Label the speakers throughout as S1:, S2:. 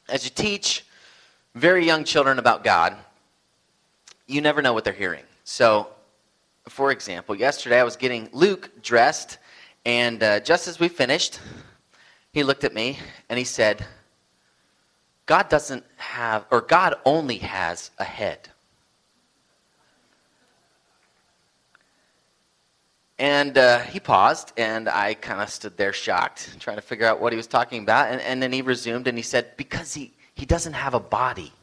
S1: As you teach very young children about God, you never know what they're hearing. So, for example, yesterday I was getting Luke dressed, and just as we finished, he looked at me and he said, God only has a head. And he paused, and I kind of stood there shocked, trying to figure out what he was talking about. And then he resumed, and he said, because he doesn't have a body.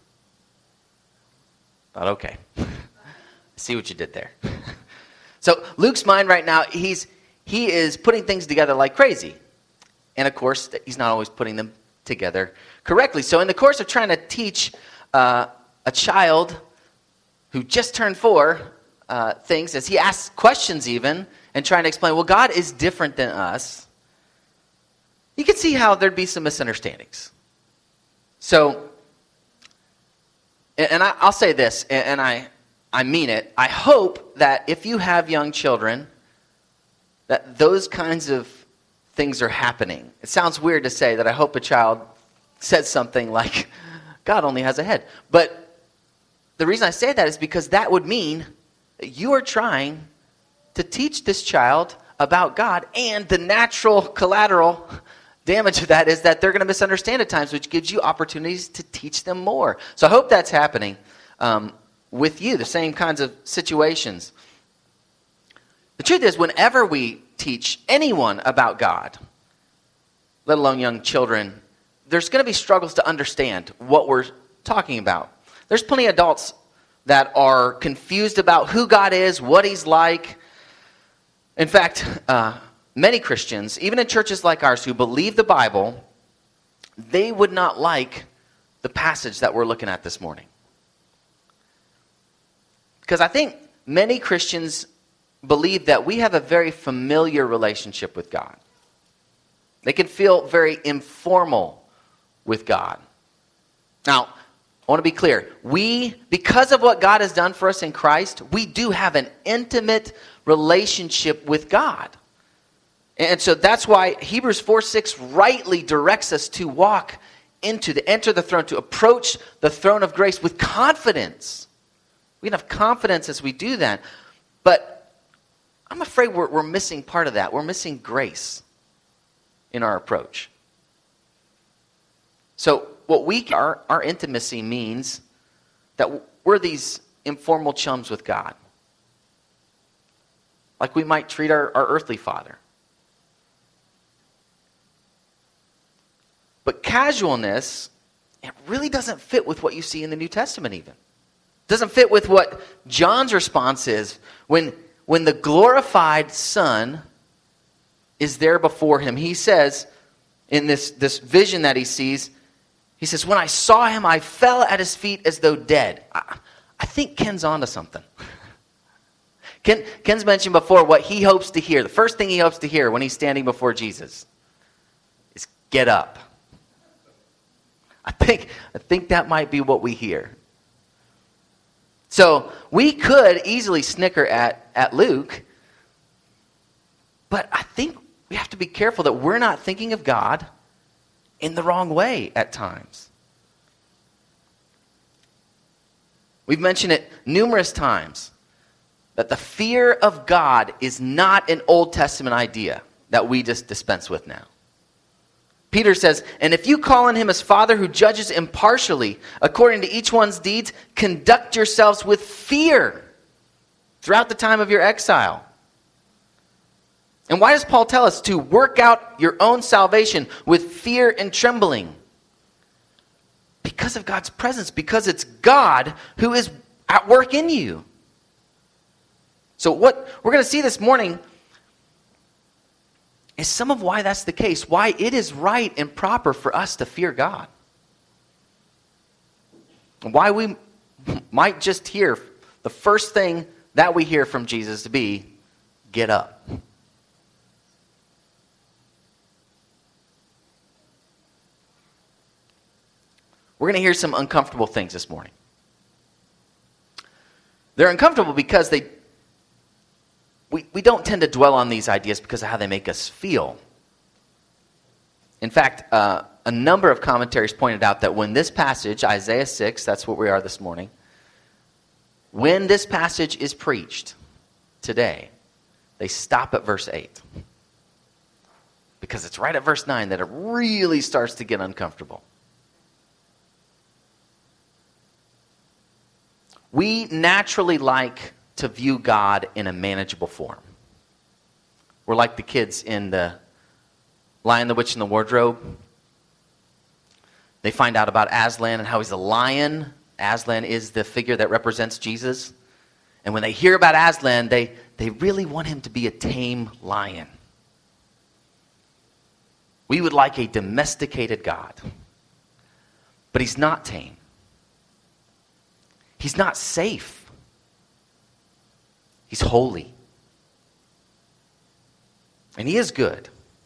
S1: I thought, okay, I see what you did there. So Luke's mind right now, he is putting things together like crazy. And of course, he's not always putting them together correctly. So in the course of trying to teach a child who just turned 4 things, as he asks questions even, and trying to explain, well, God is different than us, you can see how there'd be some misunderstandings. So, and I'll say this, and I mean it, I hope that if you have young children, that those kinds of things are happening. It sounds weird to say that I hope a child says something like, God only has a head. But the reason I say that is because that would mean that you are trying to teach this child about God, and the natural collateral damage of that is that they're going to misunderstand at times, which gives you opportunities to teach them more. So I hope that's happening with you, the same kinds of situations. The truth is, whenever we teach anyone about God, let alone young children, there's going to be struggles to understand what we're talking about. There's plenty of adults that are confused about who God is, what he's like. In fact, many Christians, even in churches like ours who believe the Bible, they would not like the passage that we're looking at this morning. Because I think many Christians believe that we have a very familiar relationship with God. They can feel very informal with God. Now, I want to be clear. Because of what God has done for us in Christ, we do have an intimate relationship with God. And so that's why Hebrews 4:6 rightly directs us to enter the throne, to approach the throne of grace with confidence. We can have confidence as we do that. But I'm afraid we're missing part of that. We're missing grace in our approach. So our intimacy means that we're these informal chums with God. Like we might treat our earthly father. But casualness, it really doesn't fit with what you see in the New Testament even. It doesn't fit with what John's response is when the glorified Son is there before him. He says, in this vision that he sees, he says, when I saw him, I fell at his feet as though dead. I think Ken's onto something. Ken's mentioned before what he hopes to hear. The first thing he hopes to hear when he's standing before Jesus is, get up. I think that might be what we hear. So we could easily snicker at Luke, but I think we have to be careful that we're not thinking of God in the wrong way at times. We've mentioned it numerous times that the fear of God is not an Old Testament idea that we just dispense with now. Peter says, and if you call on him as Father who judges impartially according to each one's deeds, conduct yourselves with fear throughout the time of your exile. And why does Paul tell us to work out your own salvation with fear and trembling? Because of God's presence, because it's God who is at work in you. So what we're going to see this morning is some of why that's the case, why it is right and proper for us to fear God. And why we might just hear the first thing that we hear from Jesus to be, get up. We're going to hear some uncomfortable things this morning. They're uncomfortable because we don't tend to dwell on these ideas because of how they make us feel. In fact, a a number of commentaries pointed out that when this passage, Isaiah 6, that's what we are this morning, when this passage is preached today, they stop at verse 8. Because it's right at verse 9 that it really starts to get uncomfortable. We naturally like to view God in a manageable form. We're like the kids in the Lion, the Witch, and the Wardrobe. They find out about Aslan and how he's a lion. Aslan is the figure that represents Jesus. And when they hear about Aslan, they really want him to be a tame lion. We would like a domesticated God. But he's not tame. He's not safe. He's holy. And he is good.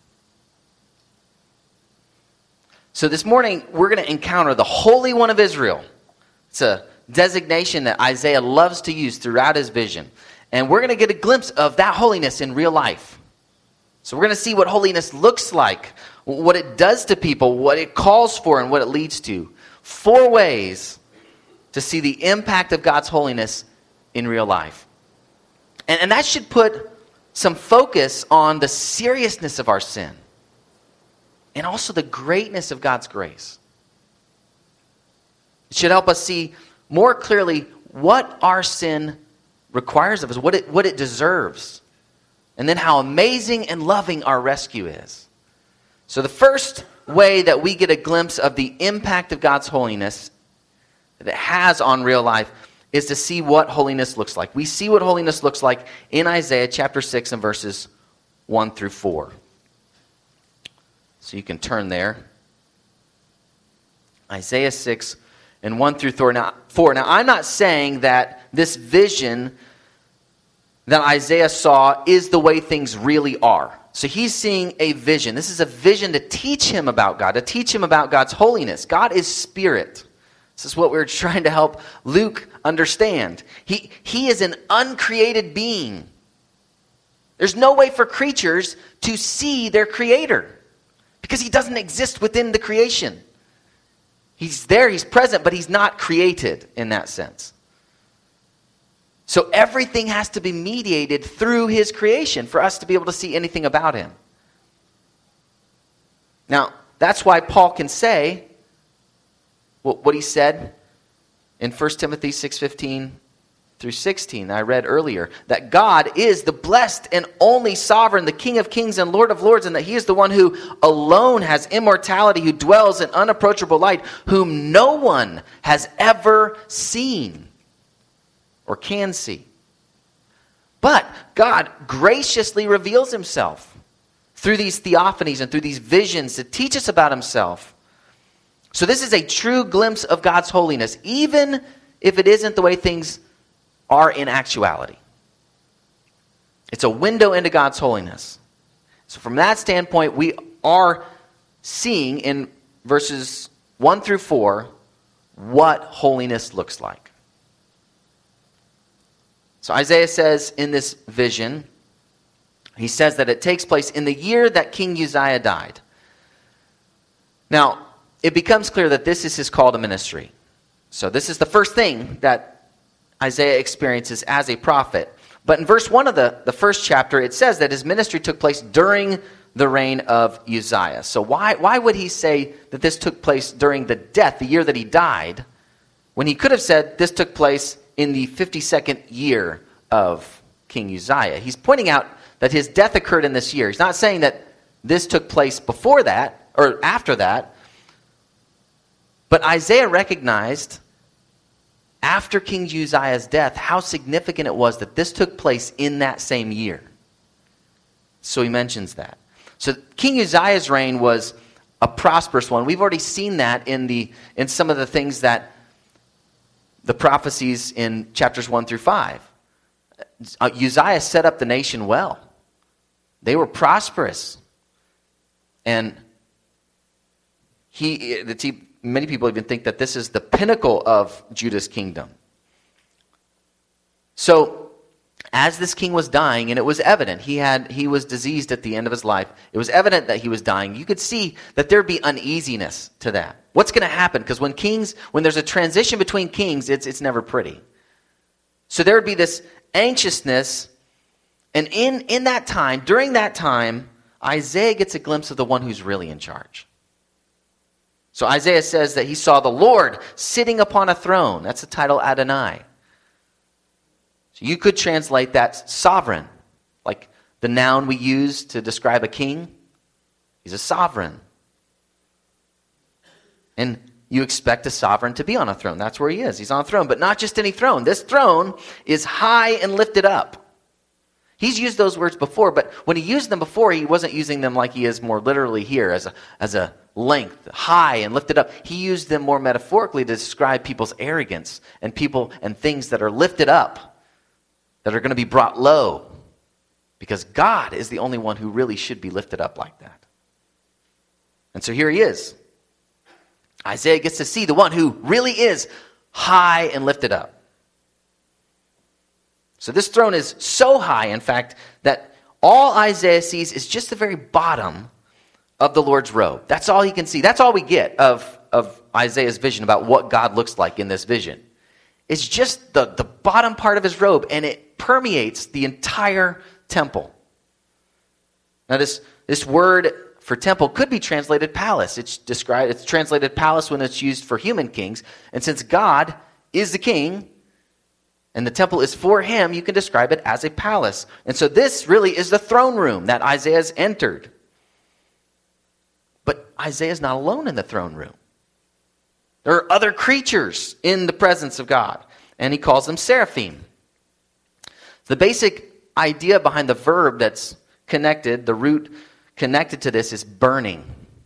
S1: So this morning, we're going to encounter the Holy One of Israel. It's a designation that Isaiah loves to use throughout his vision. And we're going to get a glimpse of that holiness in real life. So we're going to see what holiness looks like, what it does to people, what it calls for, and what it leads to. 4 ways to see the impact of God's holiness in real life. And that should put some focus on the seriousness of our sin and also the greatness of God's grace. It should help us see more clearly what our sin requires of us, what it deserves, and then how amazing and loving our rescue is. So the first way that we get a glimpse of the impact of God's holiness that it has on real life is to see what holiness looks like. We see what holiness looks like in Isaiah chapter 6 and verses 1 through 4. So you can turn there. Isaiah 6 and 1 through 4. Now, I'm not saying that this vision that Isaiah saw is the way things really are. So he's seeing a vision. This is a vision to teach him about God, to teach him about God's holiness. God is spirit. This is what we're trying to help Luke understand. He is an uncreated being. There's no way for creatures to see their creator because he doesn't exist within the creation. He's there, he's present, but he's not created in that sense. So everything has to be mediated through his creation for us to be able to see anything about him. Now, that's why Paul can say what he said in 1 Timothy 6:15 through 16 I read earlier, that God is the blessed and only sovereign, the King of kings and Lord of lords, and that he is the one who alone has immortality, who dwells in unapproachable light, whom no one has ever seen or can see. But God graciously reveals himself through these theophanies and through these visions to teach us about himself. So this is a true glimpse of God's holiness, even if it isn't the way things are in actuality. It's a window into God's holiness. So from that standpoint, we are seeing in verses 1 through 4 what holiness looks like. So Isaiah says in this vision, he says that it takes place in the year that King Uzziah died. Now, it becomes clear that this is his call to ministry. So this is the first thing that Isaiah experiences as a prophet. But in verse 1 of the first chapter, it says that his ministry took place during the reign of Uzziah. So why would he say that this took place during the death, the year that he died, when he could have said this took place in the 52nd year of King Uzziah? He's pointing out that his death occurred in this year. He's not saying that this took place before that or after that. But Isaiah recognized after King Uzziah's death how significant it was that this took place in that same year. So he mentions that. So King Uzziah's reign was a prosperous one. We've already seen that in some of the things that the prophecies in chapters 1 through 5. Uzziah set up the nation well. They were prosperous. And many people even think that this is the pinnacle of Judah's kingdom. So as this king was dying, and it was evident, he was diseased at the end of his life. It was evident that he was dying. You could see that there'd be uneasiness to that. What's going to happen? Because when there's a transition between kings, it's never pretty. So there would be this anxiousness, and in that time, during that time, Isaiah gets a glimpse of the one who's really in charge. So Isaiah says that he saw the Lord sitting upon a throne. That's the title Adonai. So you could translate that sovereign, like the noun we use to describe a king. He's a sovereign. And you expect a sovereign to be on a throne. That's where he is. He's on a throne, but not just any throne. This throne is high and lifted up. He's used those words before, but when he used them before, he wasn't using them like he is more literally here as a length, high and lifted up. He used them more metaphorically to describe people's arrogance and people and things that are lifted up, that are going to be brought low, because God is the only one who really should be lifted up like that. And so here he is. Isaiah gets to see the one who really is high and lifted up. So this throne is so high, in fact, that all Isaiah sees is just the very bottom of the Lord's robe. That's all he can see. That's all we get of Isaiah's vision about what God looks like in this vision. It's just the bottom part of his robe, and it permeates the entire temple. Now this word for temple could be translated palace. It's translated palace when it's used for human kings. And since God is the king, and the temple is for him, you can describe it as a palace. And so this really is the throne room that Isaiah's entered. But Isaiah's not alone in the throne room. There are other creatures in the presence of God, and he calls them seraphim. The basic idea behind the verb that's connected, the root connected to this, is burning.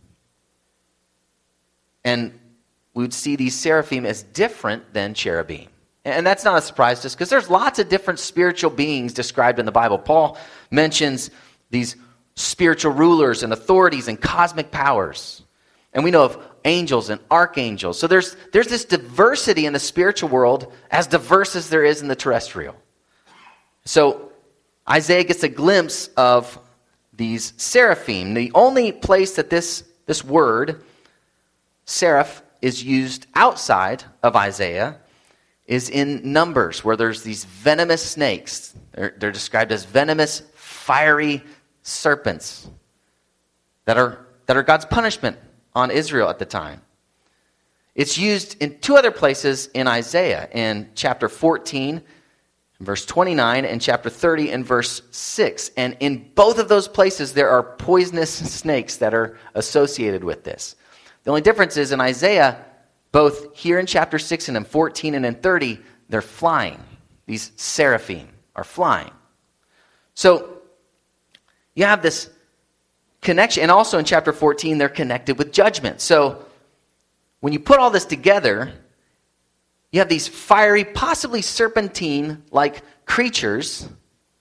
S1: And we would see these seraphim as different than cherubim. And that's not a surprise to us, because there's lots of different spiritual beings described in the Bible. Paul mentions these spiritual rulers and authorities and cosmic powers. And we know of angels and archangels. So there's this diversity in the spiritual world, as diverse as there is in the terrestrial. So Isaiah gets a glimpse of these seraphim. The only place that this word, seraph, is used outside of Isaiah is in Numbers, where there's these venomous snakes. They're described as venomous, fiery serpents that are God's punishment on Israel at the time. It's used in two other places in Isaiah, in chapter 14, verse 29, and chapter 30, and verse 6. And in both of those places, there are poisonous snakes that are associated with this. The only difference is in Isaiah, both here in chapter 6 and in 14 and in 30, they're flying. These seraphim are flying. So you have this connection. And also in chapter 14, they're connected with judgment. So when you put all this together, you have these fiery, possibly serpentine-like creatures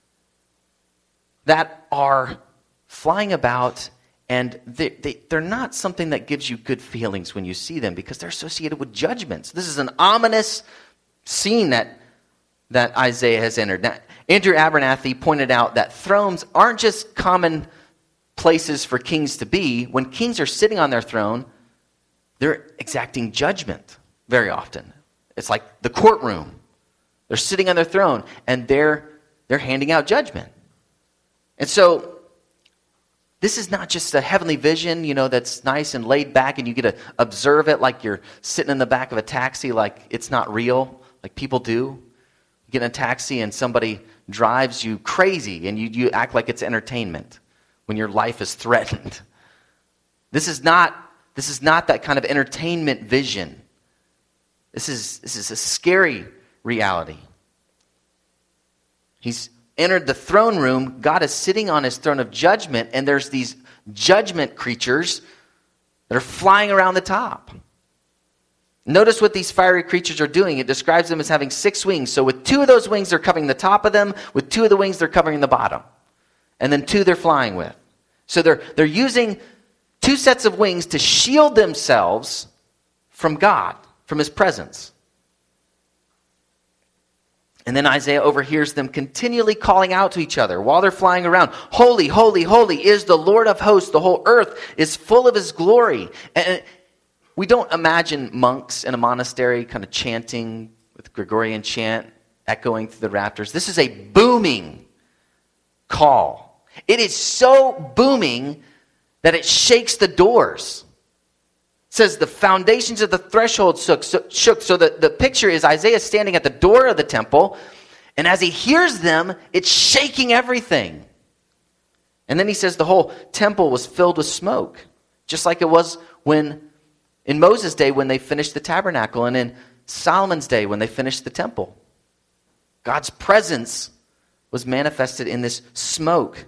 S1: that are flying about. And they're not something that gives you good feelings when you see them, because they're associated with judgments. This is an ominous scene that Isaiah has entered. Now, Andrew Abernathy pointed out that thrones aren't just common places for kings to be. When kings are sitting on their throne, they're exacting judgment very often. It's like the courtroom. They're sitting on their throne, and they're handing out judgment. And so this is not just a heavenly vision, that's nice and laid back, and you get to observe it like you're sitting in the back of a taxi, like it's not real, like people do. You get in a taxi and somebody drives you crazy, and you act like it's entertainment when your life is threatened. This is not that kind of entertainment vision. This is a scary reality. He's entered the throne room. God is sitting on his throne of judgment, and there's these judgment creatures that are flying around the top. Notice what these fiery creatures are doing. It describes them as having 6 wings. So with 2 of those wings, they're covering the top of them. With 2 of the wings, they're covering the bottom. And then 2 they're flying with. So they're using 2 sets of wings to shield themselves from God, from his presence. And then Isaiah overhears them continually calling out to each other while they're flying around. Holy, holy, holy is the Lord of hosts. The whole earth is full of his glory. And we don't imagine monks in a monastery kind of chanting with Gregorian chant echoing through the rafters. This is a booming call. It is so booming that it shakes the doors. It says the foundations of the threshold shook. So the picture is Isaiah standing at the door of the temple, and as he hears them, it's shaking everything. And then he says the whole temple was filled with smoke, just like it was in Moses' day when they finished the tabernacle, and in Solomon's day when they finished the temple. God's presence was manifested in this smoke.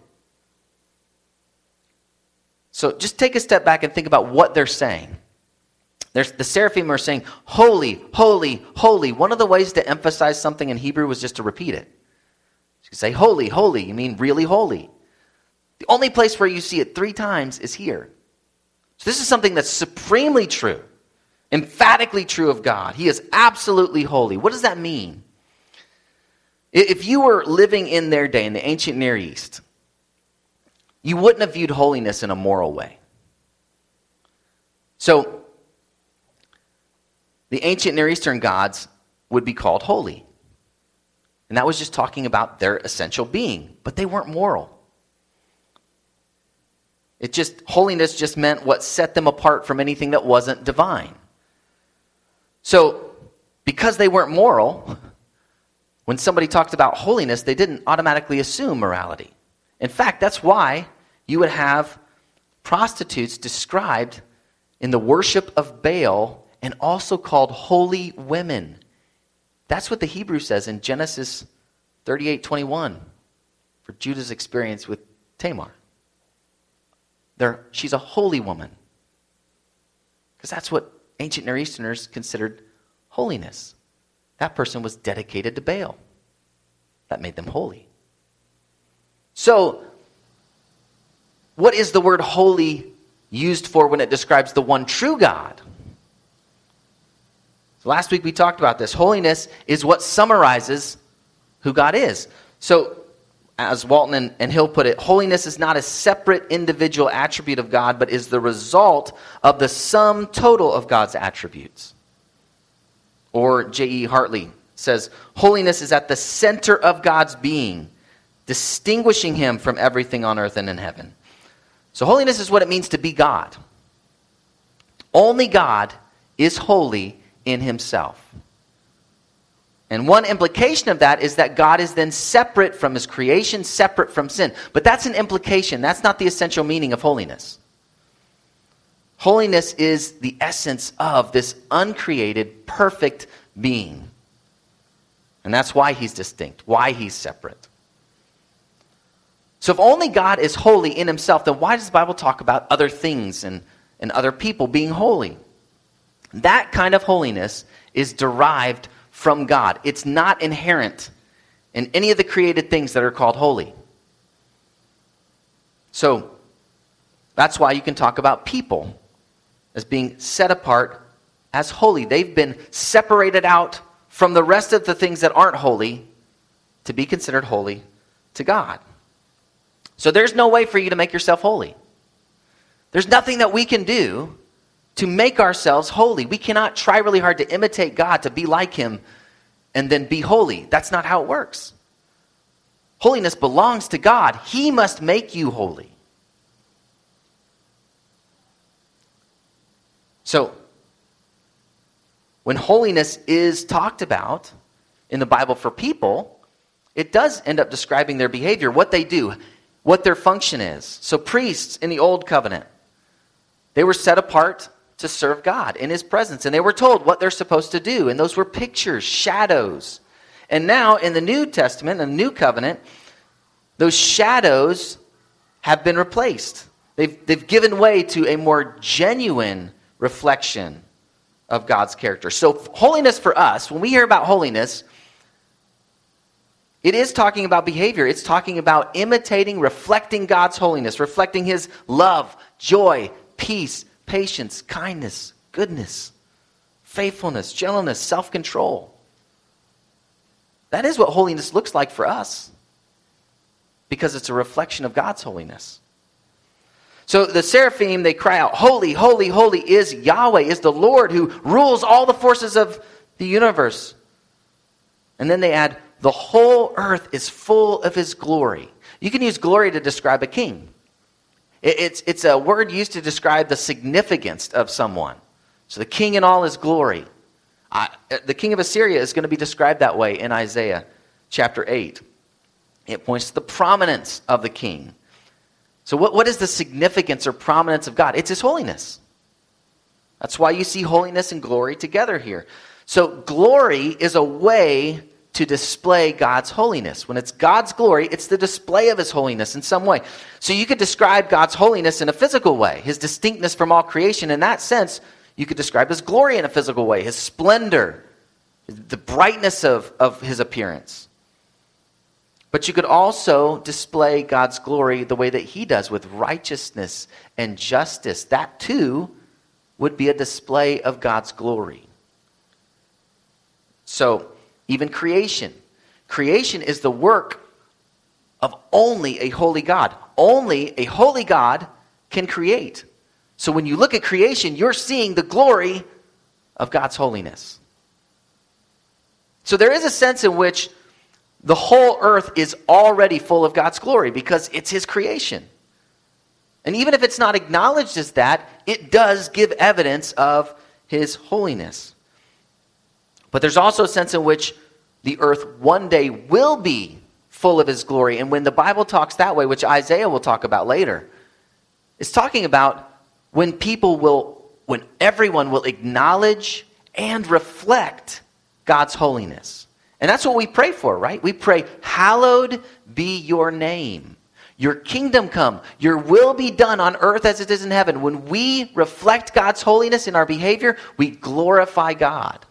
S1: So just take a step back and think about what they're saying. The seraphim are saying, holy, holy, holy. One of the ways to emphasize something in Hebrew was just to repeat it. You say, holy, holy, you mean really holy. The only place where you see it 3 times is here. So this is something that's supremely true, emphatically true of God. He is absolutely holy. What does that mean? If you were living in their day, in the ancient Near East, you wouldn't have viewed holiness in a moral way. So the ancient Near Eastern gods would be called holy. And that was just talking about their essential being. But they weren't moral. Holiness just meant what set them apart from anything that wasn't divine. So, because they weren't moral, when somebody talked about holiness, they didn't automatically assume morality. In fact, that's why you would have prostitutes described in the worship of Baal and also called holy women. That's what the Hebrew says in Genesis 38:21 for Judah's experience with Tamar. She's a holy woman. Because that's what ancient Near Easterners considered holiness. That person was dedicated to Baal. That made them holy. So, what is the word holy used for when it describes the one true God? So last week we talked about this. Holiness is what summarizes who God is. So, as Walton and Hill put it, holiness is not a separate individual attribute of God, but is the result of the sum total of God's attributes. Or J.E. Hartley says, holiness is at the center of God's being, distinguishing him from everything on earth and in heaven. So holiness is what it means to be God. Only God is holy in himself. And one implication of that is that God is then separate from his creation, separate from sin. But that's an implication. That's not the essential meaning of holiness. Holiness is the essence of this uncreated, perfect being. And that's why he's distinct, why he's separate. So if only God is holy in himself, then why does the Bible talk about other things and other people being holy? That kind of holiness is derived from God. It's not inherent in any of the created things that are called holy. So that's why you can talk about people as being set apart as holy. They've been separated out from the rest of the things that aren't holy to be considered holy to God. So there's no way for you to make yourself holy. There's nothing that we can do to make ourselves holy. We cannot try really hard to imitate God, to be like him, and then be holy. That's not how it works. Holiness belongs to God. He must make you holy. So, when holiness is talked about in the Bible for people, it does end up describing their behavior, what they do, what their function is. So priests in the Old Covenant, they were set apart to serve God in his presence. And they were told what they're supposed to do. And those were pictures, shadows. And now in the New Testament, in the New Covenant, those shadows have been replaced. They've given way to a more genuine reflection of God's character. So holiness for us, when we hear about holiness, it is talking about behavior. It's talking about imitating, reflecting God's holiness, reflecting his love, joy, peace, patience, kindness, goodness, faithfulness, gentleness, self-control. That is what holiness looks like for us, because it's a reflection of God's holiness. So the seraphim, they cry out, "Holy, holy, holy is Yahweh, is the Lord who rules all the forces of the universe." And then they add, "The whole earth is full of his glory." You can use glory to describe a king. It's a word used to describe the significance of someone. So the king in all his glory. The king of Assyria is going to be described that way in Isaiah chapter 8. It points to the prominence of the king. So what is the significance or prominence of God? It's his holiness. That's why you see holiness and glory together here. So glory is a way to display God's holiness. When it's God's glory, it's the display of his holiness in some way. So you could describe God's holiness in a physical way, his distinctness from all creation. In that sense, you could describe his glory in a physical way, his splendor, the brightness of his appearance. But you could also display God's glory the way that he does, with righteousness and justice. That too would be a display of God's glory. So even creation. Creation is the work of only a holy God. Only a holy God can create. So when you look at creation, you're seeing the glory of God's holiness. So there is a sense in which the whole earth is already full of God's glory because it's his creation. And even if it's not acknowledged as that, it does give evidence of his holiness. But there's also a sense in which the earth one day will be full of his glory. And when the Bible talks that way, which Isaiah will talk about later, it's talking about when everyone will acknowledge and reflect God's holiness. And that's what we pray for, right? We pray, "Hallowed be your name. Your kingdom come. Your will be done on earth as it is in heaven." When we reflect God's holiness in our behavior, we glorify God.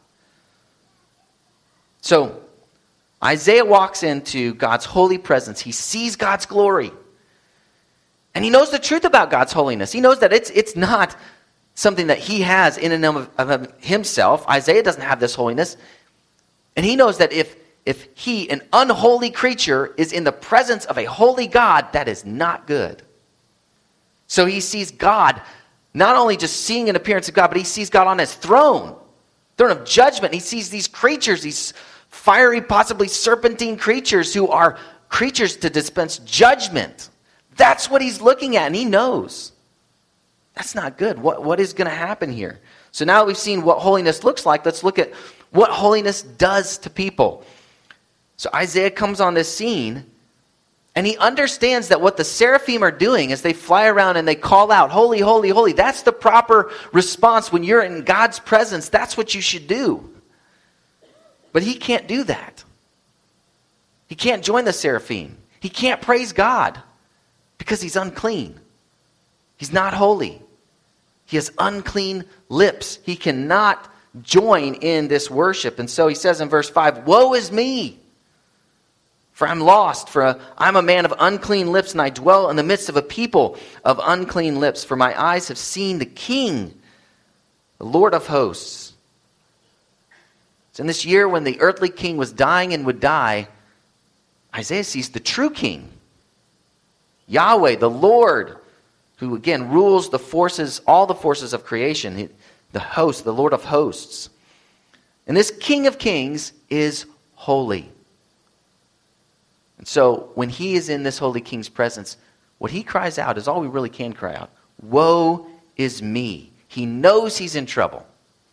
S1: So Isaiah walks into God's holy presence. He sees God's glory. And he knows the truth about God's holiness. He knows that it's not something that he has in and of himself. Isaiah doesn't have this holiness. And he knows that if he, an unholy creature, is in the presence of a holy God, that is not good. So he sees God, not only just seeing an appearance of God, but he sees God on his throne of judgment. He sees these creatures, these fiery, possibly serpentine creatures who are creatures to dispense judgment. That's what he's looking at, and he knows. That's not good. What is going to happen here? So now we've seen what holiness looks like. Let's look at what holiness does to people. So Isaiah comes on this scene, and he understands that what the seraphim are doing as they fly around and they call out, "Holy, holy, holy." That's the proper response when you're in God's presence. That's what you should do. But he can't do that. He can't join the seraphim. He can't praise God because he's unclean. He's not holy. He has unclean lips. He cannot join in this worship. And so he says in verse 5, "Woe is me, for I'm lost, for I'm a man of unclean lips, and I dwell in the midst of a people of unclean lips. For my eyes have seen the King, the Lord of hosts." So in this year when the earthly king was dying and would die, Isaiah sees the true king, Yahweh, the Lord, who again rules the forces, all the forces of creation, the host, the Lord of hosts. And this King of Kings is holy. And so when he is in this holy king's presence, what he cries out is all we really can cry out. Woe is me. He knows he's in trouble.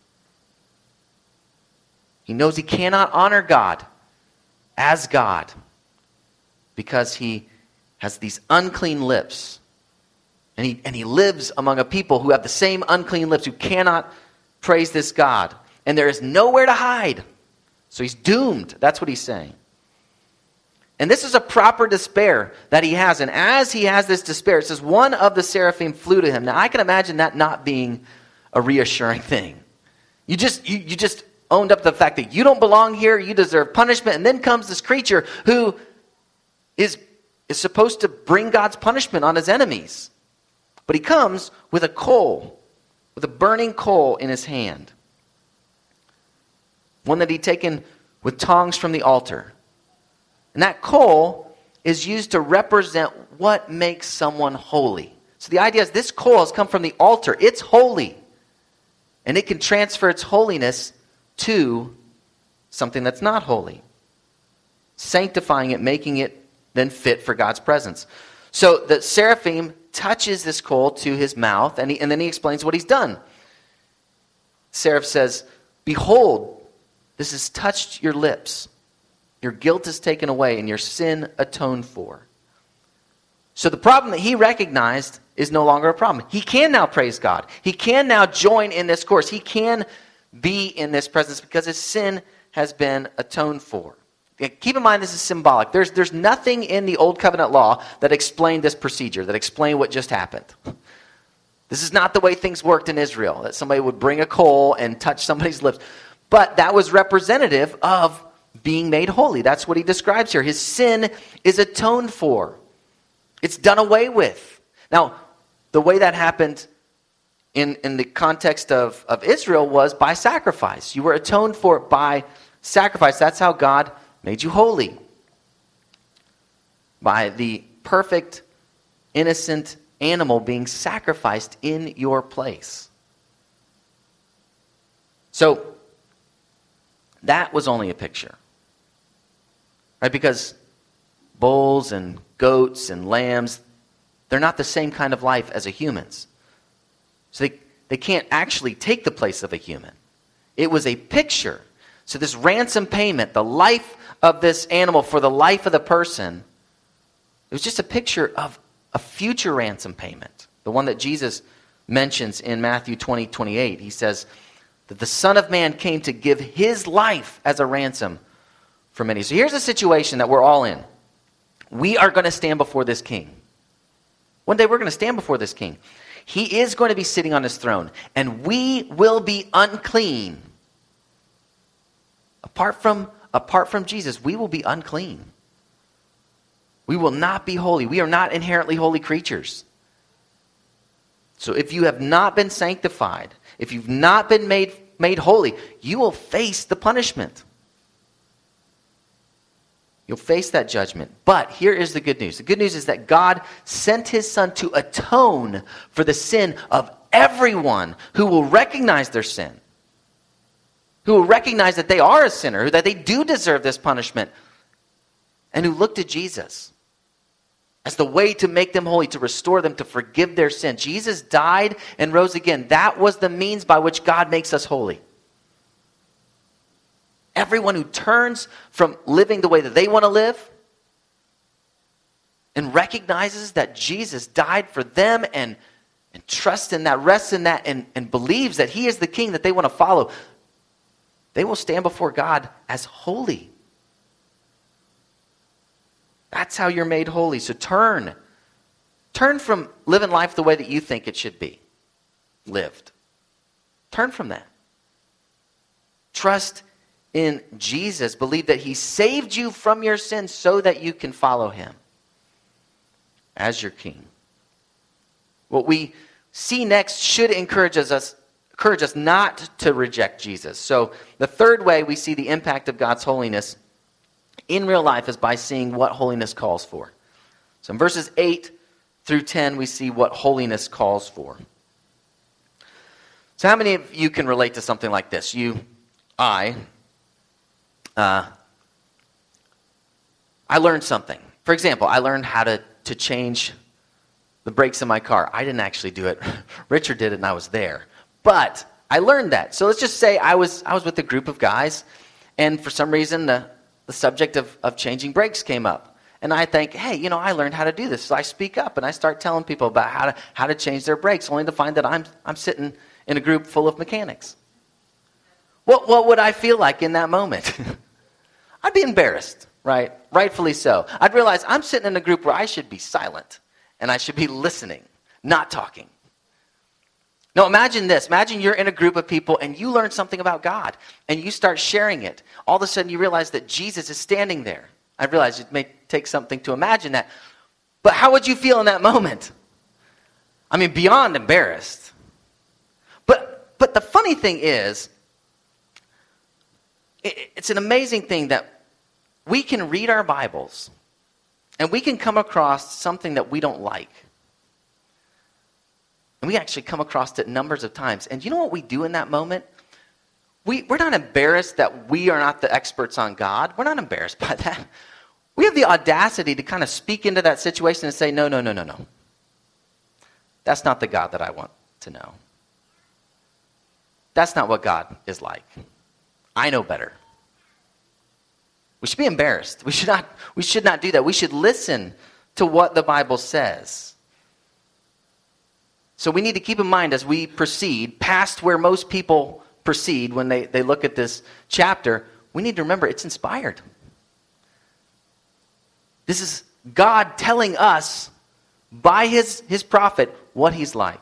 S1: He knows he cannot honor God as God because he has these unclean lips. And he lives among a people who have the same unclean lips, who cannot praise this God. And there is nowhere to hide. So he's doomed. That's what he's saying. And this is a proper despair that he has. And as he has this despair, it says one of the seraphim flew to him. Now I can imagine that not being a reassuring thing. You just owned up to the fact that you don't belong here, you deserve punishment. And then comes this creature who is supposed to bring God's punishment on his enemies. But he comes with a coal, with a burning coal in his hand. One that he'd taken with tongs from the altar. And that coal is used to represent what makes someone holy. So the idea is this coal has come from the altar. It's holy. And it can transfer its holiness to something that's not holy, sanctifying it, making it then fit for God's presence. So the seraphim touches this coal to his mouth, and then he explains what he's done. Seraph says, "Behold, this has touched your lips. Your guilt is taken away and your sin atoned for." So the problem that he recognized is no longer a problem. He can now praise God. He can now join in this course. He can be in this presence because his sin has been atoned for. Keep in mind this is symbolic. There's nothing in the Old Covenant law that explained this procedure, that explained what just happened. This is not the way things worked in Israel, that somebody would bring a coal and touch somebody's lips. But that was representative of being made holy. That's what he describes here. His sin is atoned for. It's done away with. Now, the way that happened in the context of Israel was by sacrifice. You were atoned for by sacrifice. That's how God made you holy. By the perfect, innocent animal being sacrificed in your place. So, that was only a picture. Right? Because bulls and goats and lambs, they're not the same kind of life as a human's. So they can't actually take the place of a human. It was a picture. So this ransom payment, the life of this animal for the life of the person, it was just a picture of a future ransom payment. The one that Jesus mentions in Matthew 20:28. He says that the Son of Man came to give his life as a ransom for many. So here's a situation that we're all in. We are going to stand before this king. One day we're going to stand before this king. He is going to be sitting on his throne, and we will be unclean. Apart from Jesus, we will be unclean. We will not be holy. We are not inherently holy creatures. So if you have not been sanctified, if you've not been made holy, you will face the punishment. You'll face that judgment. But here is the good news. The good news is that God sent his Son to atone for the sin of everyone who will recognize their sin, who will recognize that they are a sinner, that they do deserve this punishment, and who look to Jesus as the way to make them holy, to restore them, to forgive their sin. Jesus died and rose again. That was the means by which God makes us holy. Everyone who turns from living the way that they want to live and recognizes that Jesus died for them and trusts in that, rests in that, and believes that he is the king that they want to follow, they will stand before God as holy. That's how you're made holy. So turn from living life the way that you think it should be lived. Turn from that. Trust in Jesus. Believe that he saved you from your sins so that you can follow him as your king. What we see next should encourage us not to reject Jesus. So the third way we see the impact of God's holiness in real life is by seeing what holiness calls for. So in verses 8 through 10, we see what holiness calls for. So how many of you can relate to something like this? I learned something. For example, I learned how to change the brakes in my car. I didn't actually do it. Richard did it and I was there. But I learned that. So let's just say I was with a group of guys, and for some reason the subject of changing brakes came up. And I think, hey, I learned how to do this. So I speak up and I start telling people about how to change their brakes, only to find that I'm sitting in a group full of mechanics. What would I feel like in that moment? I'd be embarrassed, right? Rightfully so. I'd realize I'm sitting in a group where I should be silent and I should be listening, not talking. Now imagine this. Imagine you're in a group of people and you learn something about God and you start sharing it. All of a sudden you realize that Jesus is standing there. I realize it may take something to imagine that. But how would you feel in that moment? I mean, beyond embarrassed. But the funny thing is, it's an amazing thing that we can read our Bibles and we can come across something that we don't like. And we actually come across it numbers of times. And you know what we do in that moment? We're not embarrassed that we are not the experts on God. We're not embarrassed by that. We have the audacity to kind of speak into that situation and say, no. That's not the God that I want to know. That's not what God is like. I know better. We should be embarrassed. We should not do that. We should listen to what the Bible says. So we need to keep in mind as we proceed past where most people proceed when they look at this chapter, we need to remember it's inspired. This is God telling us by his prophet what he's like.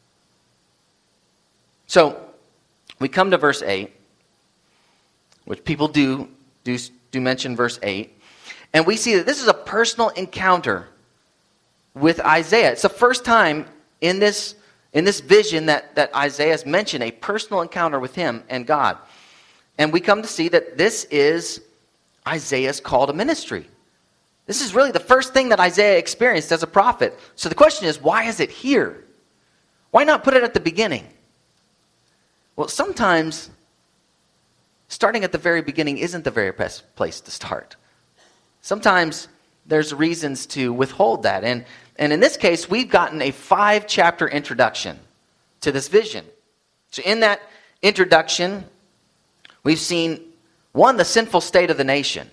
S1: So we come to verse 8, which people do mention verse 8, and we see that this is a personal encounter with Isaiah. It's the first time in this vision that Isaiah has mentioned a personal encounter with him and God. And we come to see that this is Isaiah's call to ministry. This is really the first thing that Isaiah experienced as a prophet. So the question is, why is it here? Why not put it at the beginning? Well, sometimes starting at the very beginning isn't the very best place to start. Sometimes there's reasons to withhold that. And in this case, we've gotten a 5-chapter introduction to this vision. So in that introduction, we've seen, one, the sinful state of the nation.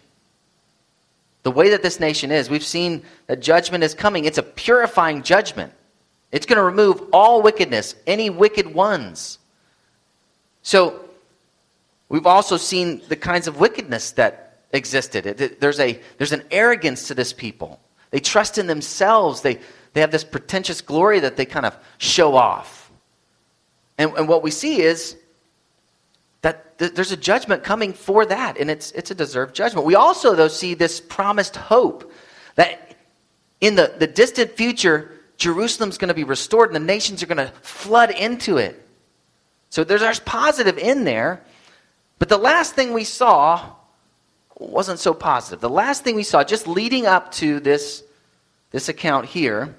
S1: The way that this nation is. We've seen that judgment is coming. It's a purifying judgment. It's going to remove all wickedness, any wicked ones. So we've also seen the kinds of wickedness that existed. There's an arrogance to this people. They trust in themselves. They have this pretentious glory that they kind of show off. And what we see is that there's a judgment coming for that, and it's a deserved judgment. We also, though, see this promised hope that in the distant future, Jerusalem's going to be restored and the nations are going to flood into it. So there's positive in there, but the last thing we saw wasn't so positive. The last thing we saw, just leading up to this account here,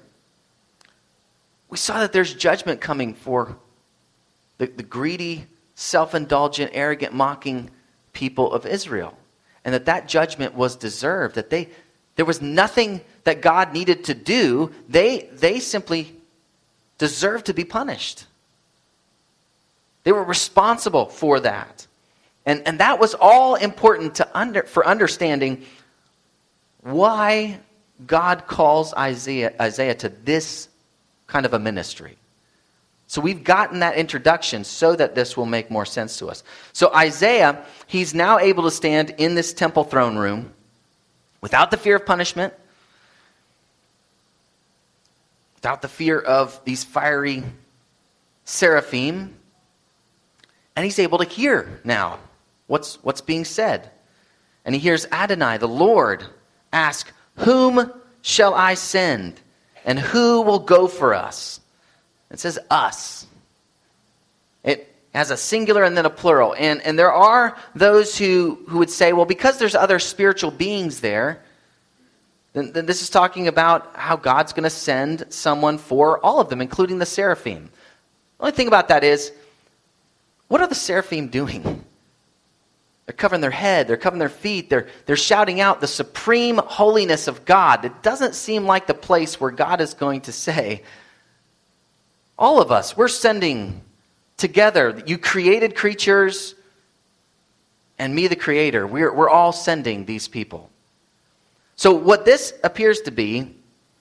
S1: we saw that there's judgment coming for the greedy, self-indulgent, arrogant, mocking people of Israel. And that judgment was deserved. That there was nothing that God needed to do. They simply deserved to be punished. They were responsible for that. And that was all important for understanding why God calls Isaiah to this kind of a ministry. So we've gotten that introduction so that this will make more sense to us. So Isaiah, he's now able to stand in this temple throne room without the fear of punishment, without the fear of these fiery seraphim, and he's able to hear now what's being said. And he hears Adonai, the Lord, ask, "Whom shall I send? And who will go for us?" It says us. It has a singular and then a plural. And there are those who would say, well, because there's other spiritual beings there, then this is talking about how God's going to send someone for all of them, including the seraphim. The only thing about that is, what are the seraphim doing? They're covering their head, they're covering their feet, they're shouting out the supreme holiness of God. It doesn't seem like the place where God is going to say, all of us, we're sending together, you created creatures and me the creator, we're all sending these people. So what this appears to be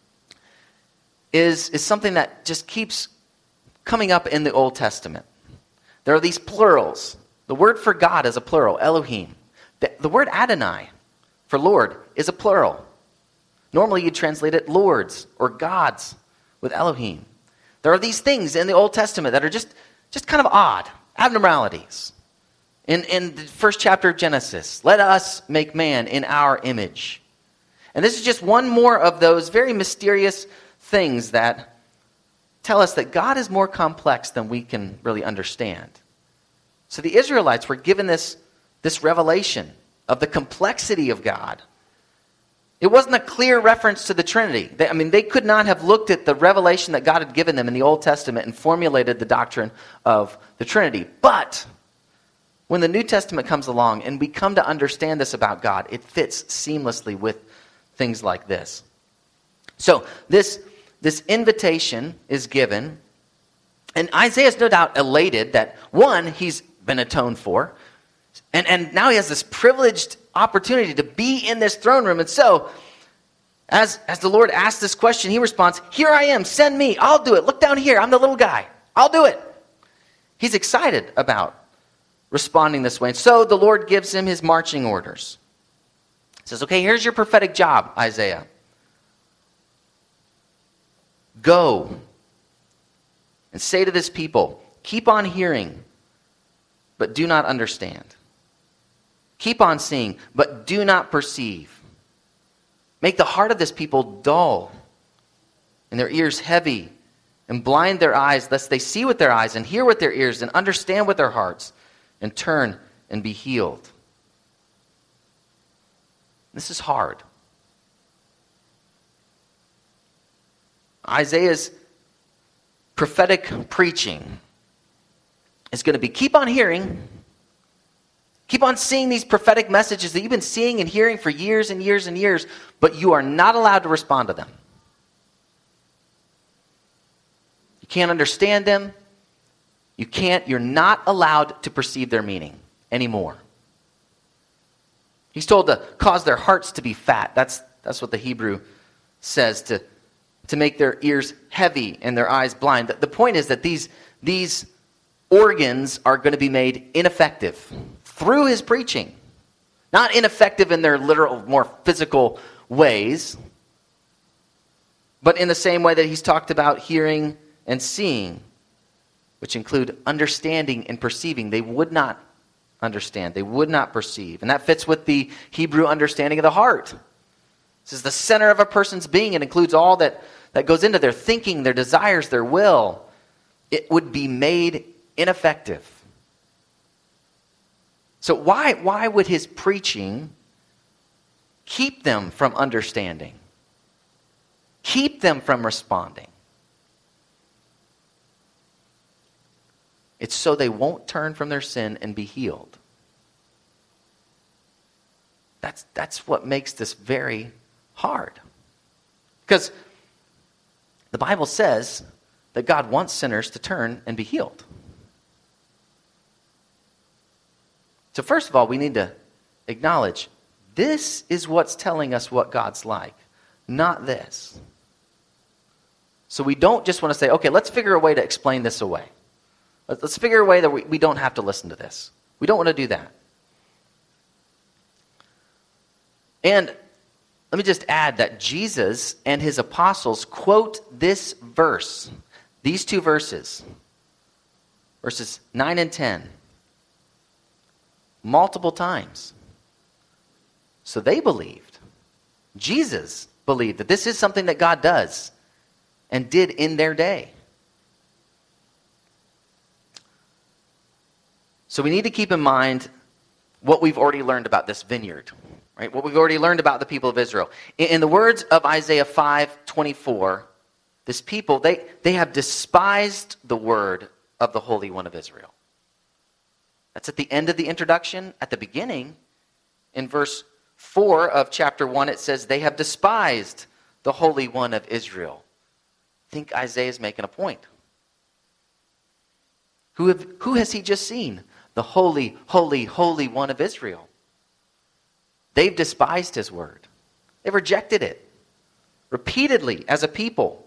S1: is something that just keeps coming up in the Old Testament. There are these plurals. The word for God is a plural, Elohim. The word Adonai for Lord is a plural. Normally you'd translate it lords or gods with Elohim. There are these things in the Old Testament that are just kind of odd, abnormalities. In the first chapter of Genesis, let us make man in our image. And this is just one more of those very mysterious things that tell us that God is more complex than we can really understand. So the Israelites were given this revelation of the complexity of God. It wasn't a clear reference to the Trinity. They could not have looked at the revelation that God had given them in the Old Testament and formulated the doctrine of the Trinity. But when the New Testament comes along and we come to understand this about God, it fits seamlessly with things like this. So this invitation is given, and Isaiah's no doubt elated that, one, he's been atoned for, and now he has this privileged opportunity to be in this throne room. And so, as the Lord asks this question, he responds, "Here I am, send me, I'll do it. Look down here, I'm the little guy, I'll do it." He's excited about responding this way. And so the Lord gives him his marching orders. He says, okay, here's your prophetic job, Isaiah. Go and say to this people, keep on hearing, but do not understand. Keep on seeing, but do not perceive. Make the heart of this people dull, and their ears heavy, and blind their eyes, lest they see with their eyes, and hear with their ears, and understand with their hearts, and turn and be healed. This is hard. Isaiah's prophetic preaching is going to be keep on hearing, keep on seeing these prophetic messages that you've been seeing and hearing for years and years and years, but you are not allowed to respond to them. You can't understand them. You're not allowed to perceive their meaning anymore. He's told to cause their hearts to be fat. That's what the Hebrew says, to make their ears heavy and their eyes blind. The point is that these organs are going to be made ineffective through his preaching. Not ineffective in their literal, more physical ways, but in the same way that he's talked about hearing and seeing, which include understanding and perceiving. They would not understand. They would not perceive. And that fits with the Hebrew understanding of the heart. This is the center of a person's being. It includes all that goes into their thinking, their desires, their will. It would be made ineffective. So why would his preaching keep them from understanding? Keep them from responding? It's so they won't turn from their sin and be healed. That's what makes this very hard. Because the Bible says that God wants sinners to turn and be healed. So first of all, we need to acknowledge this is what's telling us what God's like, not this. So we don't just want to say, okay, let's figure a way to explain this away. Let's figure a way that we don't have to listen to this. We don't want to do that. And let me just add that Jesus and his apostles quote this verse, these two verses, verses 9 and 10, multiple times. So they believed. Jesus believed that this is something that God does and did in their day. So we need to keep in mind what we've already learned about this vineyard, right? What we've already learned about the people of Israel. In the words of Isaiah 5:24, this people, they have despised the word of the Holy One of Israel. That's at the end of the introduction. At the beginning, in verse 4 of chapter 1, it says, they have despised the Holy One of Israel. I think Isaiah is making a point. Who has he just seen? The holy, holy, holy One of Israel. They've despised his word. They've rejected it repeatedly as a people.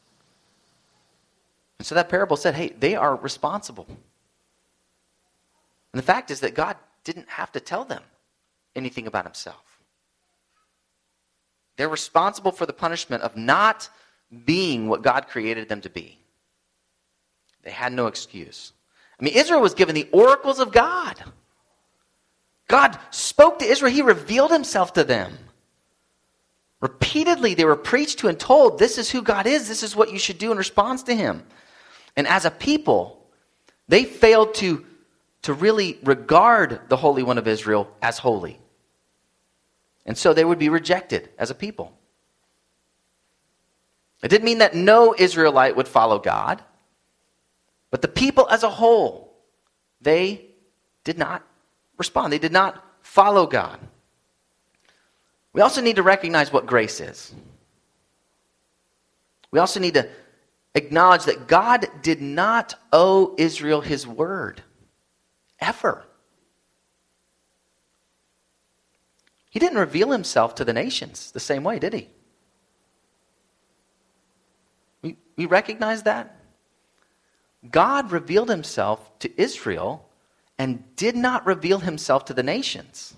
S1: And so that parable said, hey, they are responsible. And the fact is that God didn't have to tell them anything about himself. They're responsible for the punishment of not being what God created them to be. They had no excuse. Israel was given the oracles of God. God spoke to Israel. He revealed himself to them. Repeatedly, they were preached to and told, this is who God is. This is what you should do in response to him. And as a people, they failed to really regard the Holy One of Israel as holy. And so they would be rejected as a people. It didn't mean that no Israelite would follow God, but the people as a whole, they did not respond. They did not follow God. We also need to recognize what grace is. We also need to acknowledge that God did not owe Israel his word, ever. He didn't reveal himself to the nations the same way, did he? We recognize that? God revealed himself to Israel and did not reveal himself to the nations.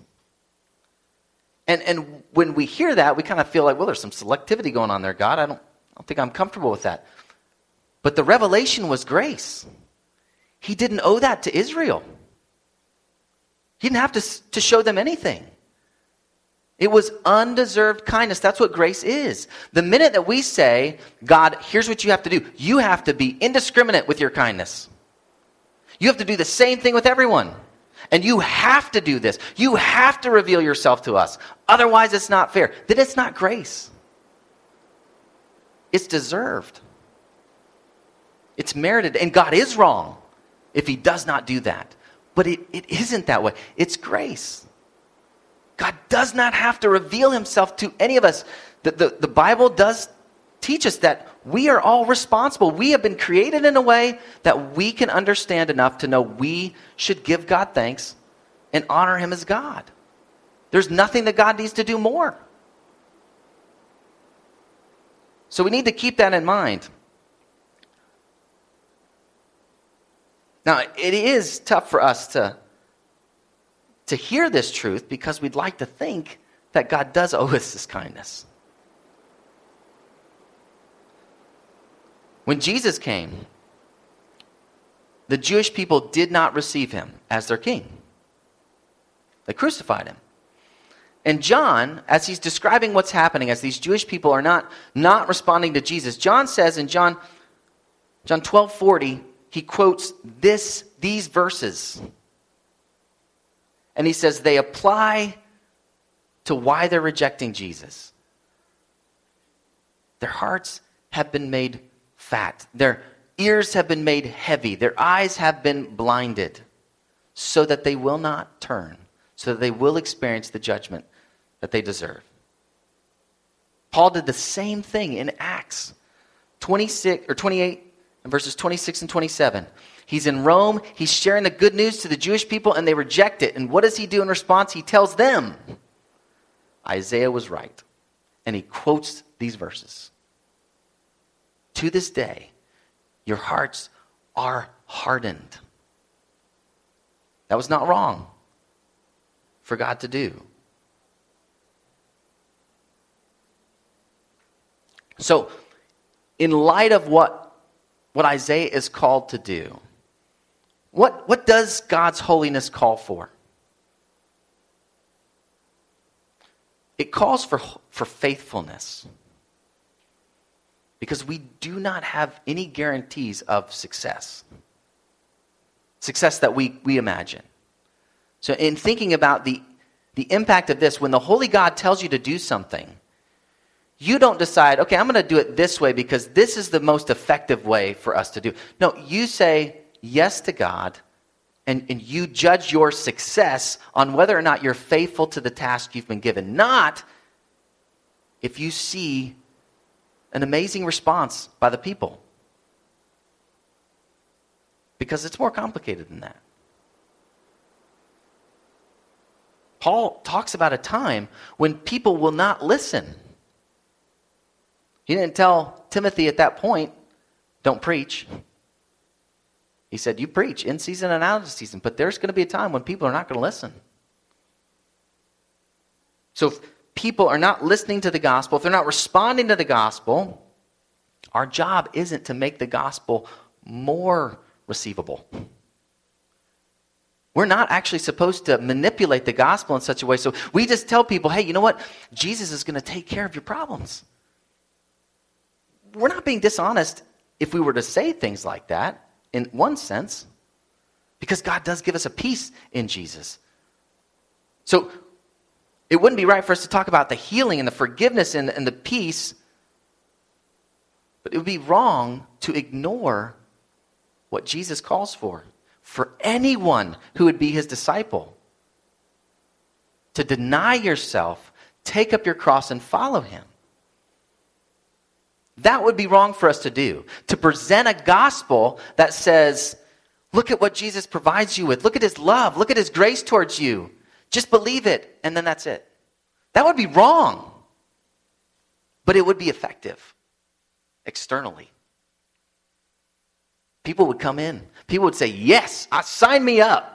S1: And when we hear that, we kind of feel like, well, there's some selectivity going on there, God. I don't think I'm comfortable with that. But the revelation was grace. He didn't owe that to Israel. He didn't have to show them anything. It was undeserved kindness. That's what grace is. The minute that we say, God, here's what you have to do. You have to be indiscriminate with your kindness. You have to do the same thing with everyone. And you have to do this. You have to reveal yourself to us. Otherwise, it's not fair. Then it's not grace. It's deserved. It's merited. And God is wrong if he does not do that. But it isn't that way. It's grace. God does not have to reveal himself to any of us. The Bible does teach us that we are all responsible. We have been created in a way that we can understand enough to know we should give God thanks and honor him as God. There's nothing that God needs to do more. So we need to keep that in mind. Now, it is tough for us to hear this truth because we'd like to think that God does owe us this kindness. When Jesus came, the Jewish people did not receive him as their king. They crucified him. And John, as he's describing what's happening, as these Jewish people are not responding to Jesus, John says in John 12:40, he quotes these verses. And he says they apply to why they're rejecting Jesus. Their hearts have been made fat. Their ears have been made heavy. Their eyes have been blinded so that they will not turn, so that they will experience the judgment that they deserve. Paul did the same thing in Acts 28 and verses 26 and 27. He's in Rome. He's sharing the good news to the Jewish people, and they reject it. And what does he do in response? He tells them, Isaiah was right. And he quotes these verses. To this day, your hearts are hardened. That was not wrong for God to do. So, in light of what Isaiah is called to do, what does God's holiness call for? It calls for faithfulness. Because we do not have any guarantees of success. Success that we imagine. So in thinking about the impact of this, when the Holy God tells you to do something, you don't decide, okay, I'm going to do it this way because this is the most effective way for us to do it. No, you say yes to God, and you judge your success on whether or not you're faithful to the task you've been given. Not if you see an amazing response by the people. Because it's more complicated than that. Paul talks about a time when people will not listen. He didn't tell Timothy at that point, don't preach. He said, you preach in season and out of season, but there's going to be a time when people are not going to listen. So if people are not listening to the gospel, if they're not responding to the gospel, our job isn't to make the gospel more receivable. We're not actually supposed to manipulate the gospel in such a way so we just tell people, hey, you know what? Jesus is going to take care of your problems. We're not being dishonest if we were to say things like that in one sense, because God does give us a peace in Jesus. So It wouldn't be right for us to talk about the healing and the forgiveness and the peace, but it would be wrong to ignore what Jesus calls for anyone who would be his disciple. To deny yourself, take up your cross, and follow him. That would be wrong for us to do. To present a gospel that says, look at what Jesus provides you with. Look at his love. Look at his grace towards you. Just believe it, and then that's it. That would be wrong. But it would be effective externally. People would come in. People would say, yes, sign me up.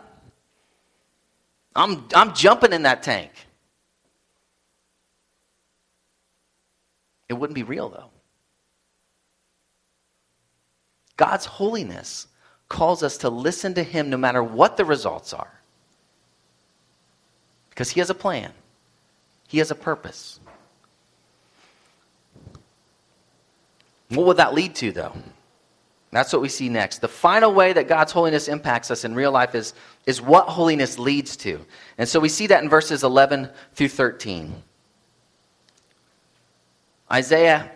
S1: I'm jumping in that tank. It wouldn't be real, though. God's holiness calls us to listen to him no matter what the results are. Because he has a plan. He has a purpose. What would that lead to, though? That's what we see next. The final way that God's holiness impacts us in real life is what holiness leads to. And so we see that in verses 11 through 13. Isaiah,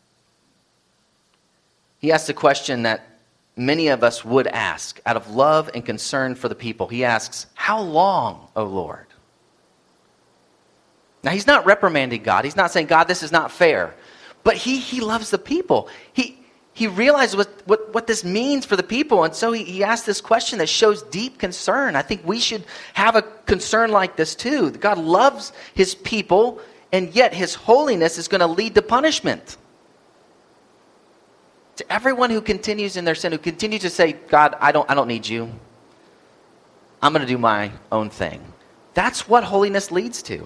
S1: he asks a question that many of us would ask out of love and concern for the people. He asks, how long, O Lord? Now, he's not reprimanding God. He's not saying, God, this is not fair. But he loves the people. He realizes what this means for the people. And so he asked this question that shows deep concern. I think we should have a concern like this too. God loves his people, and yet his holiness is going to lead to punishment. To everyone who continues in their sin, who continues to say, God, I don't need you. I'm going to do my own thing. That's what holiness leads to.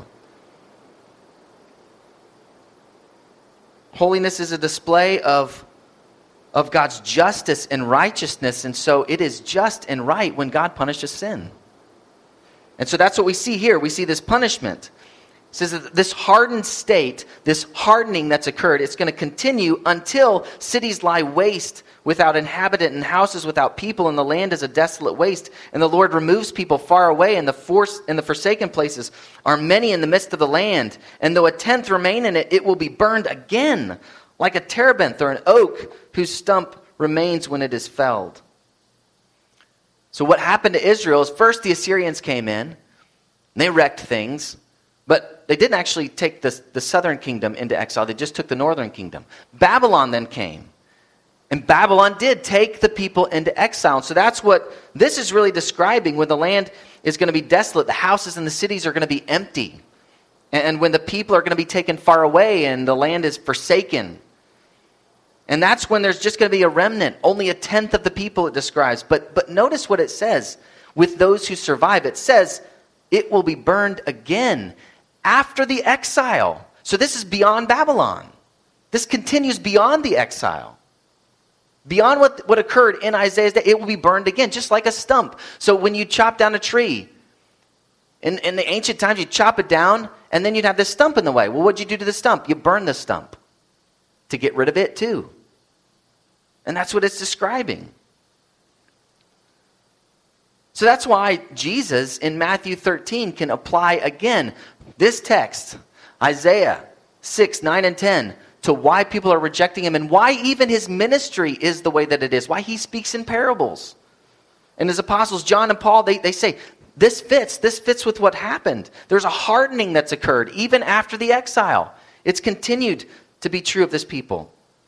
S1: Holiness is a display of God's justice and righteousness, and so it is just and right when God punishes sin. And so that's what we see here. We see this punishment. It says that this hardened state, this hardening that's occurred, it's going to continue until cities lie waste without inhabitant and houses without people, and the land is a desolate waste. And the Lord removes people far away, and the forsaken places are many in the midst of the land. And though a tenth remain in it, it will be burned again, like a terebinth or an oak whose stump remains when it is felled. So what happened to Israel is first the Assyrians came in, and they wrecked things, but they didn't actually take the southern kingdom into exile. They just took the northern kingdom. Babylon then came. And Babylon did take the people into exile. So that's what this is really describing, when the land is going to be desolate. The houses and the cities are going to be empty. And when the people are going to be taken far away and the land is forsaken. And that's when there's just going to be a remnant. Only a tenth of the people it describes. But notice what it says. With those who survive, it says it will be burned again after the exile. So this is beyond Babylon. This continues beyond the exile. Beyond what occurred in Isaiah's day, it will be burned again, just like a stump. So when you chop down a tree, in the ancient times, you chop it down, and then you'd have this stump in the way. Well, what'd you do to the stump? You burn the stump to get rid of it too. And that's what it's describing. So that's why Jesus in Matthew 13 can apply again this text, Isaiah 6, 9, and 10, to why people are rejecting him and why even his ministry is the way that it is, why he speaks in parables. And his apostles, John and Paul, they say, this fits with what happened. There's a hardening that's occurred even after the exile. It's continued to be true of this people.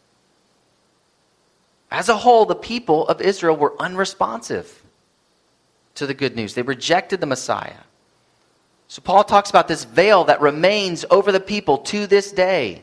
S1: As a whole, the people of Israel were unresponsive to the good news. They rejected the Messiah. So Paul talks about this veil that remains over the people to this day.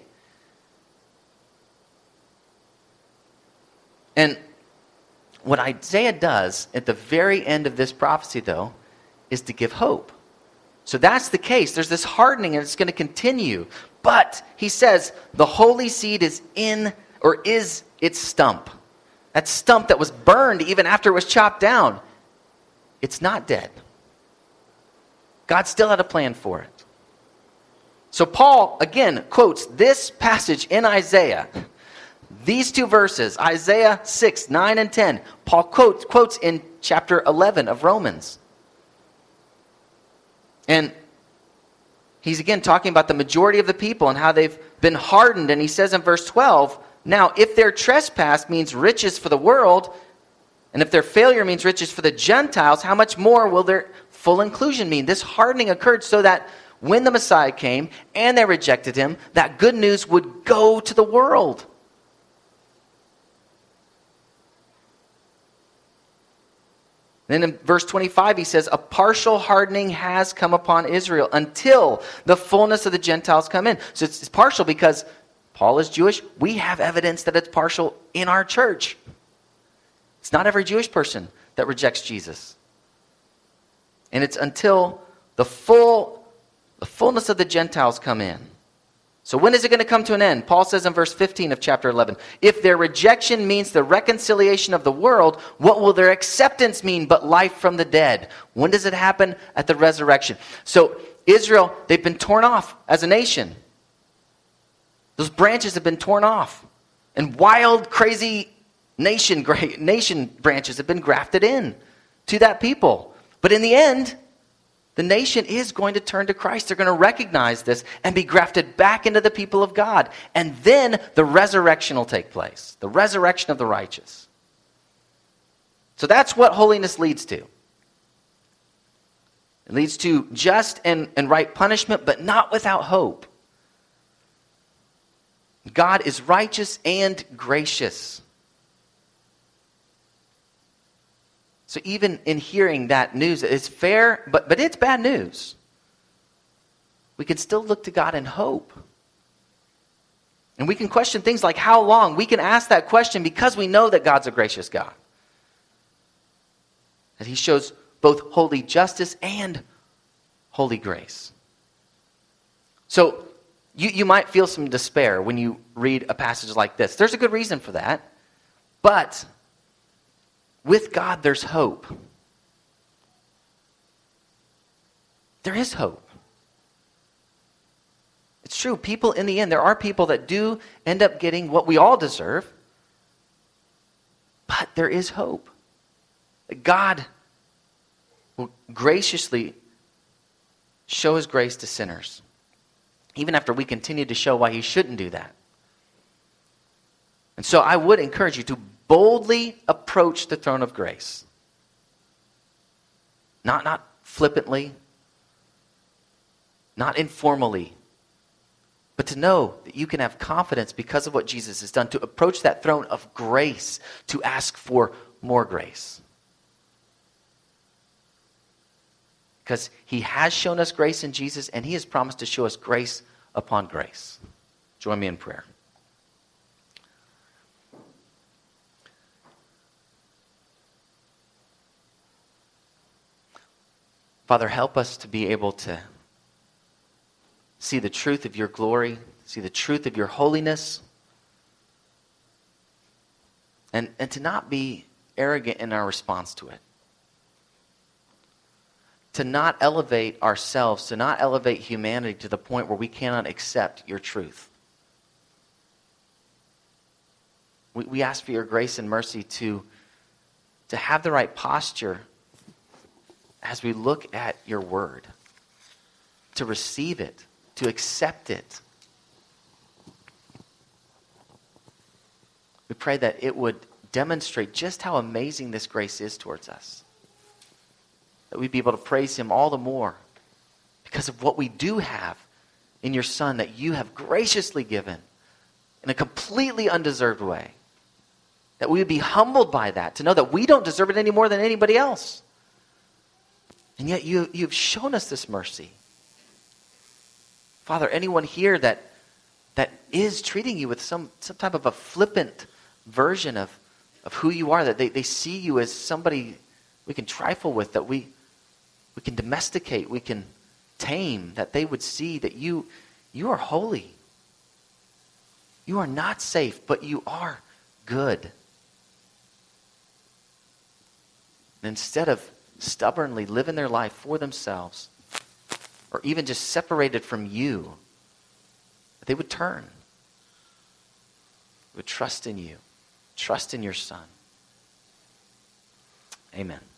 S1: And what Isaiah does at the very end of this prophecy, though, is to give hope. So that's the case. There's this hardening, and it's going to continue. But he says the holy seed is its stump. That stump that was burned even after it was chopped down. It's not dead. God still had a plan for it. So Paul, again, quotes this passage in Isaiah. These two verses, Isaiah 6, 9, and 10, Paul quotes in chapter 11 of Romans. And he's again talking about the majority of the people and how they've been hardened. And he says in verse 12, now if their trespass means riches for the world, and if their failure means riches for the Gentiles, how much more will their full inclusion mean? This hardening occurred so that when the Messiah came and they rejected him, that good news would go to the world. Then in verse 25 he says, a partial hardening has come upon Israel until the fullness of the Gentiles come in. So it's partial because Paul is Jewish. We have evidence that it's partial in our church. It's not every Jewish person that rejects Jesus. And it's until the fullness of the Gentiles come in. So when is it going to come to an end? Paul says in verse 15 of chapter 11, if their rejection means the reconciliation of the world, what will their acceptance mean but life from the dead? When does it happen? At the resurrection. So Israel, they've been torn off as a nation. Those branches have been torn off. And wild, crazy nation branches have been grafted in to that people. But in the end, the nation is going to turn to Christ. They're going to recognize this and be grafted back into the people of God. And then the resurrection will take place. The resurrection of the righteous. So that's what holiness leads to. It leads to just and right punishment, but not without hope. God is righteous and gracious. So even in hearing that news, it's fair, but it's bad news. We can still look to God in hope. And we can question things like how long. We can ask that question because we know that God's a gracious God. That he shows both holy justice and holy grace. So you might feel some despair when you read a passage like this. There's a good reason for that. But with God, there's hope. There is hope. It's true. People, in the end, there are people that do end up getting what we all deserve. But there is hope. God will graciously show his grace to sinners, even after we continue to show why he shouldn't do that. And so I would encourage you to boldly approach the throne of grace. Not flippantly, not informally, but to know that you can have confidence because of what Jesus has done, to approach that throne of grace, to ask for more grace. Because he has shown us grace in Jesus, and he has promised to show us grace upon grace. Join me in prayer. Father, help us to be able to see the truth of your glory, see the truth of your holiness, and to not be arrogant in our response to it. To not elevate ourselves, to not elevate humanity to the point where we cannot accept your truth. We ask for your grace and mercy to have the right posture as we look at your word, to receive it, to accept it. We pray that it would demonstrate just how amazing this grace is towards us. That we'd be able to praise him all the more because of what we do have in your Son that you have graciously given in a completely undeserved way. That we would be humbled by that, to know that we don't deserve it any more than anybody else. And yet you've shown us this mercy. Father, anyone here that is treating you with some type of a flippant version of who you are, that they see you as somebody we can trifle with, that we can domesticate, we can tame, that they would see that you are holy. You are not safe, but you are good. And instead of stubbornly living their life for themselves, or even just separated from you, they would turn. They would trust in you, trust in your Son. Amen.